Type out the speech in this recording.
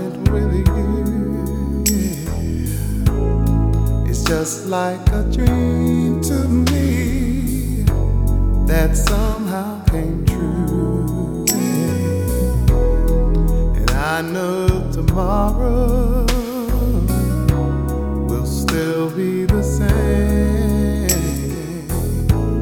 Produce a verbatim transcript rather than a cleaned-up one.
spent with you. Yeah. It's just like a dream to me that somehow came true. Yeah. And I know tomorrow will still be the same.